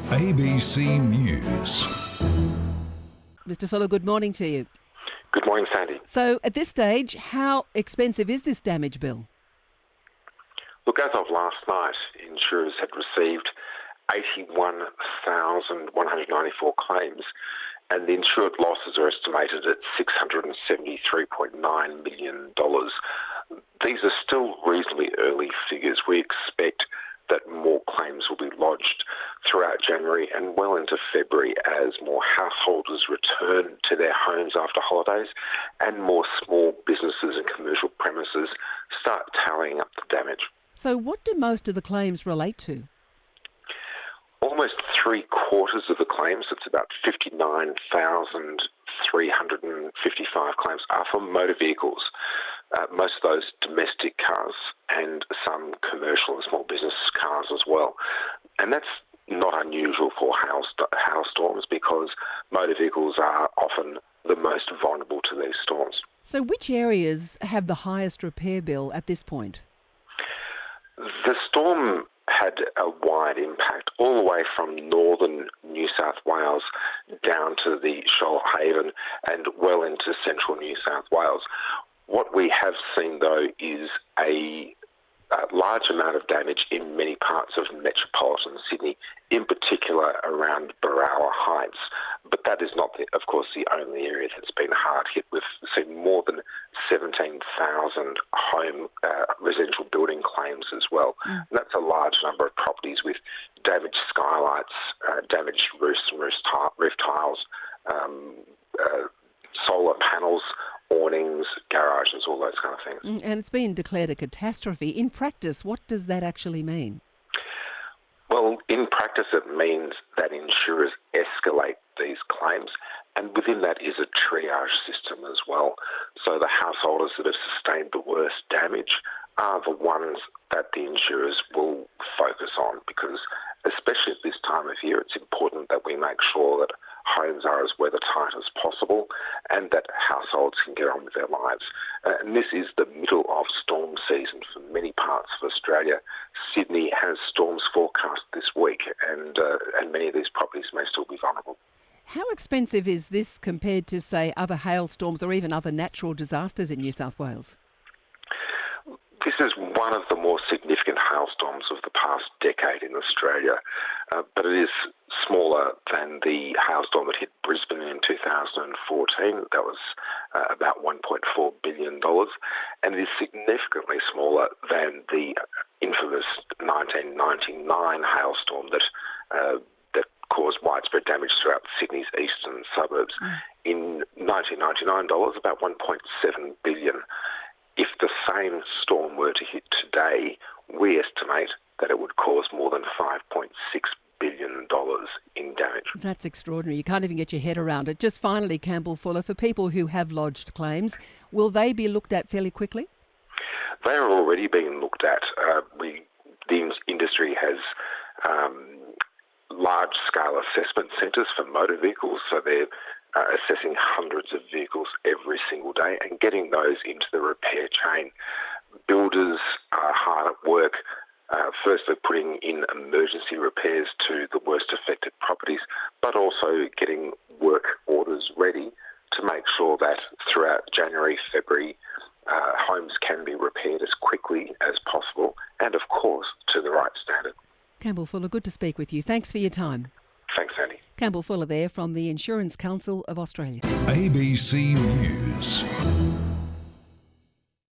ABC News. Mr. Fuller, good morning to you. Good morning, Sandy. So at this stage, how expensive is this damage bill? Look, as of last night, insurers had received 81,194 claims, and the insured losses are estimated at $673.9 million. These are still reasonably early figures. We expect that more claims will be lodged throughout January and well into February as more householders return to their homes after holidays and more small businesses and commercial premises start tallying up the damage. So what do most of the claims relate to? Almost 3/4 of the claims, it's about 59,355 claims, are for motor vehicles. Most of those domestic cars and some commercial and small business cars as well. And that's not unusual for hailstorms because motor vehicles are often the most vulnerable to these storms. So which areas have the highest repair bill at this point? The storm had a wide impact all the way from northern New South Wales down to the Shoalhaven and well into central New South Wales. What we have seen, though, is a large amount of damage in many parts of metropolitan Sydney, in particular around Barawa Heights. But that is not, of course, the only area that's been hard hit. We've seen more than 17,000 home residential building claims as well. And that's a large number of properties with damaged skylights, damaged roofs and roof tiles, solar panels, awnings, garages, all those kind of things. And it's been declared a catastrophe. In practice, what does that actually mean? Well, in practice, it means that insurers escalate these claims, and within that is a triage system as well. So the householders that have sustained the worst damage are the ones that the insurers will focus on because, especially at this time of year, it's important that we make sure that homes are as weather-tight as possible and that households can get on with their lives. And this is the middle of storm season for many parts of Australia. Sydney has storms forecast this week and many of these properties may still be vulnerable. How expensive is this compared to, say, other hailstorms or even other natural disasters in New South Wales? This is one of the more significant hailstorms of the past decade in Australia, but it is smaller than the hailstorm that hit Brisbane in 2014. That was about $1.4 billion, and it is significantly smaller than the infamous 1999 hailstorm that caused widespread damage throughout Sydney's eastern suburbs. In 1999 dollars, about $1.7 billion. If the same storm were to hit today, we estimate that it would cause more than $5.6 billion in damage. That's extraordinary. You can't even get your head around it. Just finally, Campbell Fuller, for people who have lodged claims, will they be looked at fairly quickly? They are already being looked at. The industry has large-scale assessment centres for motor vehicles, so they're assessing hundreds of vehicles every single day and getting those into the repair chain. Builders are hard at work, firstly putting in emergency repairs to the worst affected properties, but also getting work orders ready to make sure that throughout January, February, homes can be repaired as quickly as possible and, of course, to the right standard. Campbell Fuller, good to speak with you. Thanks for your time. Thanks, Andy. Campbell Fuller there from the Insurance Council of Australia. ABC News.